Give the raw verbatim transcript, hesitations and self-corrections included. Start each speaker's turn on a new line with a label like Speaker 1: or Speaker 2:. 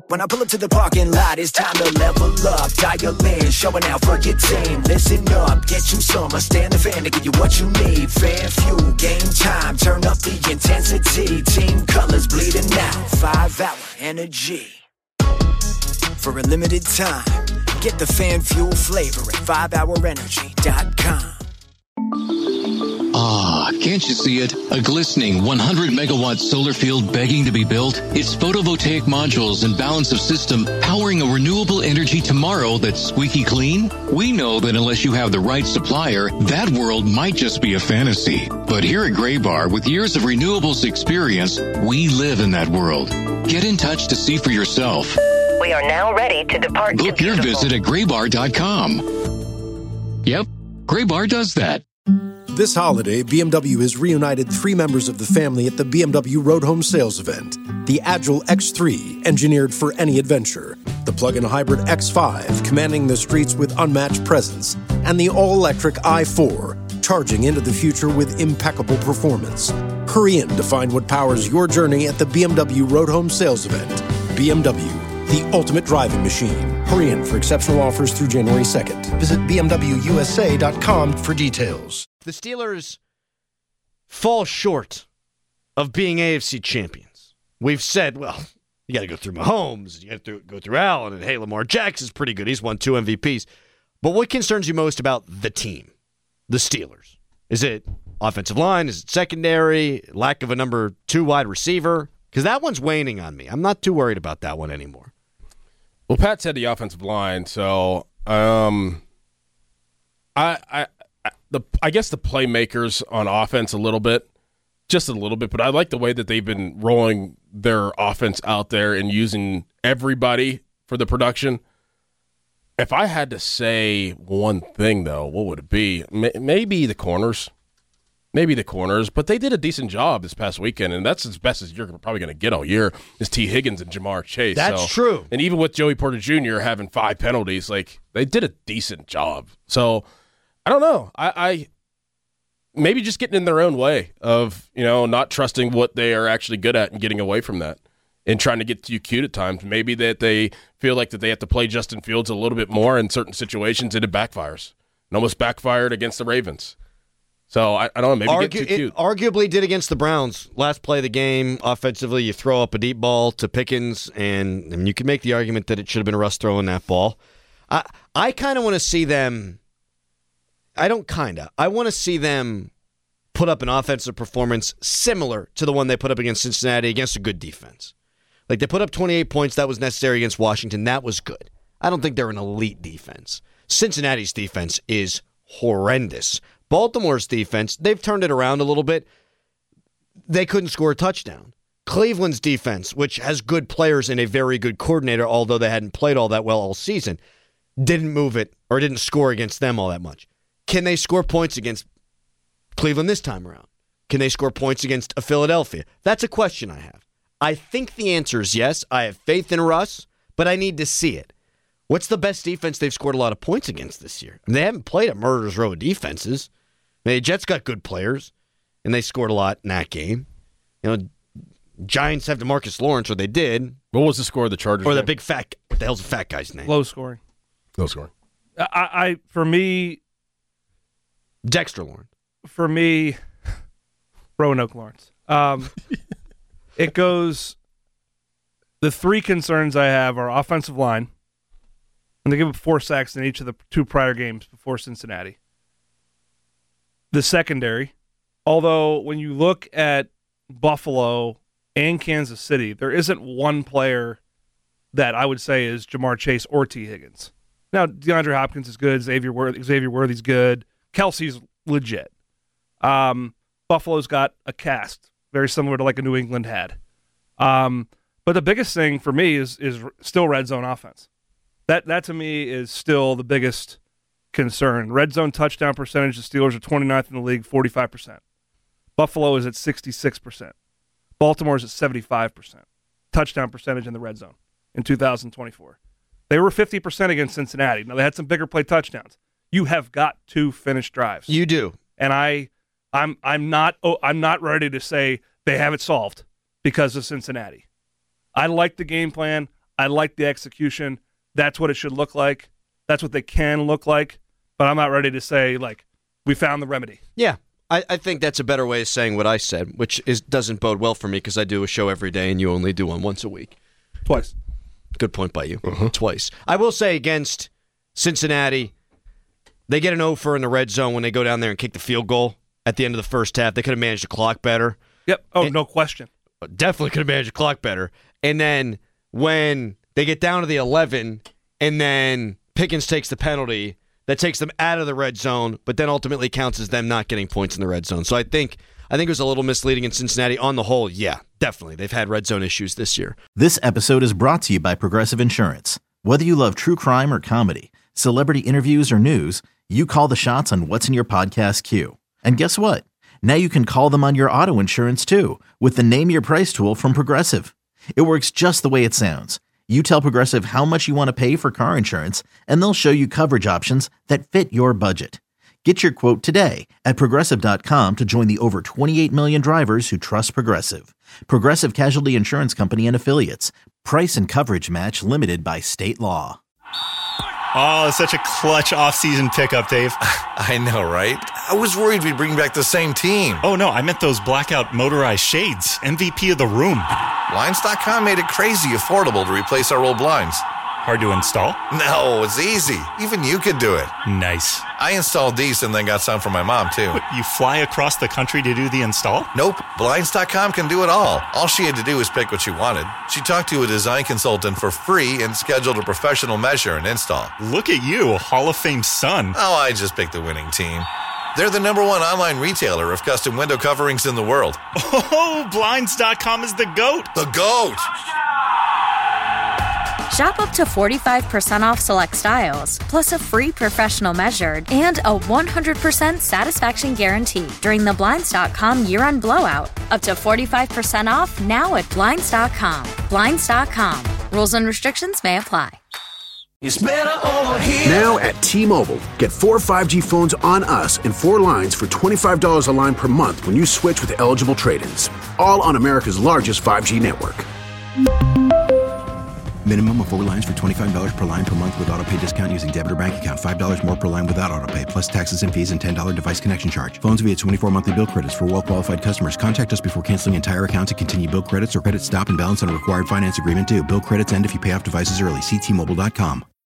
Speaker 1: When I pull up to the parking lot, it's time to level up. Dial in, showing out for your team. Listen up, get you some. I stand the fan to give you what you need. Fan fuel, game time, turn up the intensity. Team colors bleeding out, five hour energy. For a limited time, get the fan fuel flavor at five hour energy dot com.
Speaker 2: Ah, can't you see it? A glistening one hundred megawatt solar field begging to be built? Its photovoltaic modules and balance of system powering a renewable energy tomorrow that's squeaky clean? We know that unless you have the right supplier, that world might just be a fantasy. But here at Graybar, with years of renewables experience, we live in that world. Get in touch to see for yourself.
Speaker 3: We are now ready to depart.
Speaker 2: Book your visit at graybar dot com. Yep, Graybar does that.
Speaker 4: This holiday, B M W has reunited three members of the family at the B M W Road Home Sales event. The Agile X three, engineered for any adventure. The plug-in hybrid X five, commanding the streets with unmatched presence. And the all-electric i four, charging into the future with impeccable performance. Hurry in to find what powers your journey at the B M W Road Home Sales event. B M W, the ultimate driving machine. Hurry in for exceptional offers through January second. Visit B M W U S A dot com for details.
Speaker 5: The Steelers fall short of being A F C champions. We've said, well, you got to go through Mahomes, you got to go through Allen, and hey, Lamar Jackson's pretty good. He's won two M V Ps. But what concerns you most about the team, the Steelers? Is it offensive line? Is it secondary? Lack of a number two wide receiver? Because that one's waning on me. I'm not too worried about that one anymore.
Speaker 6: Well, Pat said the offensive line, so um, I, I, I, the I guess the playmakers on offense a little bit, just a little bit, but I like the way that they've been rolling their offense out there and using everybody for the production. If I had to say one thing, though, what would it be? Maybe the corners. Maybe the corners, but they did a decent job this past weekend, and that's as best as you're probably going to get all year is T. Higgins and Jamar Chase.
Speaker 5: That's
Speaker 6: so,
Speaker 5: true.
Speaker 6: And even with Joey Porter Junior having five penalties, like they did a decent job. So I don't know. I, I maybe just getting in their own way of, you know, not trusting what they are actually good at and getting away from that and trying to get too cute at times. Maybe that they feel like that they have to play Justin Fields a little bit more in certain situations, and it backfires. It almost backfired against the Ravens. So, I, I don't know, maybe
Speaker 5: Argu-
Speaker 6: get too cute.
Speaker 5: It arguably did against the Browns. Last play of the game, offensively, you throw up a deep ball to Pickens, and, and you can make the argument that it should have been Russ throwing that ball. I, I kind of want to see them – I don't kind of. I want to see them put up an offensive performance similar to the one they put up against Cincinnati against a good defense. Like, they put up twenty-eight points. That was necessary against Washington. That was good. I don't think they're an elite defense. Cincinnati's defense is horrendous. Baltimore's defense, they've turned it around a little bit. They couldn't score a touchdown. Cleveland's defense, which has good players and a very good coordinator, although they hadn't played all that well all season, didn't move it or didn't score against them all that much. Can they score points against Cleveland this time around? Can they score points against a Philadelphia? That's a question I have. I think the answer is yes. I have faith in Russ, but I need to see it. What's the best defense they've scored a lot of points against this year? I mean, they haven't played a murderer's row of defenses. I mean, the Jets got good players, and they scored a lot in that game. You know, Giants have DeMarcus Lawrence, or they did.
Speaker 6: What was the score of the Chargers?
Speaker 5: Or the
Speaker 6: game?
Speaker 5: big fat, what the hell's the fat guy's name?
Speaker 7: Low scoring.
Speaker 6: Low scoring.
Speaker 7: I, I for me,
Speaker 5: Dexter Lawrence.
Speaker 7: For me, Roanoke Lawrence. Um, it goes, the three concerns I have are offensive line, and they give up four sacks in each of the two prior games before Cincinnati. The secondary, although when you look at Buffalo and Kansas City, there isn't one player that I would say is Jamar Chase or T. Higgins. Now, DeAndre Hopkins is good. Xavier Worthy, Xavier Worthy's good. Kelsey's legit. Um, Buffalo's got a cast very similar to like a New England had. Um, but the biggest thing for me is is still red zone offense. That that to me is still the biggest concern. Red zone touchdown percentage, the Steelers are twenty-ninth in the league, forty-five percent. Buffalo is at sixty-six percent. Baltimore is at seventy-five percent. Touchdown percentage in the red zone in two thousand twenty-four. They were fifty percent against Cincinnati. Now, they had some bigger play touchdowns. You have got to finish drives.
Speaker 5: You do.
Speaker 7: And I, I'm I'm not oh, I'm not ready to say they have it solved because of Cincinnati. I like the game plan. I like the execution. That's what it should look like. That's what they can look like. But I'm not ready to say, like, we found the remedy.
Speaker 5: Yeah, I, I think that's a better way of saying what I said, which is doesn't bode well for me because I do a show every day and you only do one once a week.
Speaker 7: Twice.
Speaker 5: Good point by you. Uh-huh. Twice. I will say against Cincinnati, they get an over in the red zone when they go down there and kick the field goal at the end of the first half. They could have managed the clock better.
Speaker 7: Yep. Oh,
Speaker 5: and,
Speaker 7: no question.
Speaker 5: Definitely could have managed the clock better. And then when they get down to the eleven and then Pickens takes the penalty, that takes them out of the red zone, but then ultimately counts as them not getting points in the red zone. So I think I think it was a little misleading in Cincinnati. On the whole, yeah, definitely. They've had red zone issues this year.
Speaker 8: This episode is brought to you by Progressive Insurance. Whether you love true crime or comedy, celebrity interviews or news, you call the shots on what's in your podcast queue. And guess what? Now you can call them on your auto insurance too with the Name Your Price tool from Progressive. It works just the way it sounds. You tell Progressive how much you want to pay for car insurance, and they'll show you coverage options that fit your budget. Get your quote today at Progressive dot com to join the over twenty-eight million drivers who trust Progressive. Progressive Casualty Insurance Company and Affiliates. Price and coverage match limited by state law.
Speaker 9: Oh, such a clutch off-season pickup, Dave.
Speaker 10: I know, right? I was worried we'd bring back the same team.
Speaker 9: Oh, no, I meant those blackout motorized shades. M V P of the room.
Speaker 10: Blinds dot com made it crazy affordable to replace our old blinds.
Speaker 9: Hard to install?
Speaker 10: No, it's easy. Even you could do it.
Speaker 9: Nice.
Speaker 10: I installed these and then got some for my mom, too.
Speaker 9: What, you fly across the country to do the install?
Speaker 10: Nope. Blinds dot com can do it all. All she had to do was pick what she wanted. She talked to a design consultant for free and scheduled a professional measure and install.
Speaker 9: Look at you, Hall of Fame son.
Speaker 10: Oh, I just picked the winning team. They're the number one online retailer of custom window coverings in the world.
Speaker 9: Oh, Blinds dot com is the GOAT.
Speaker 10: The GOAT!
Speaker 11: Shop up to forty-five percent off select styles, plus a free professional measured and a one hundred percent satisfaction guarantee during the Blinds dot com year-end blowout. Up to forty-five percent off now at Blinds dot com. Blinds dot com. Rules and restrictions may apply.
Speaker 12: It's better over here. Now at T-Mobile, get four five G phones on us and four lines for twenty-five dollars a line per month when you switch with eligible trade-ins. All on America's largest five G network.
Speaker 13: Minimum of four lines for twenty-five dollars per line per month with autopay discount using debit or bank account. five dollars more per line without autopay, plus taxes and fees and ten dollars device connection charge. Phones via twenty-four monthly bill credits for well-qualified customers. Contact us before canceling entire account to continue bill credits or credit stop and balance on required finance agreement due. Bill credits end if you pay off devices early. See T Mobile dot com.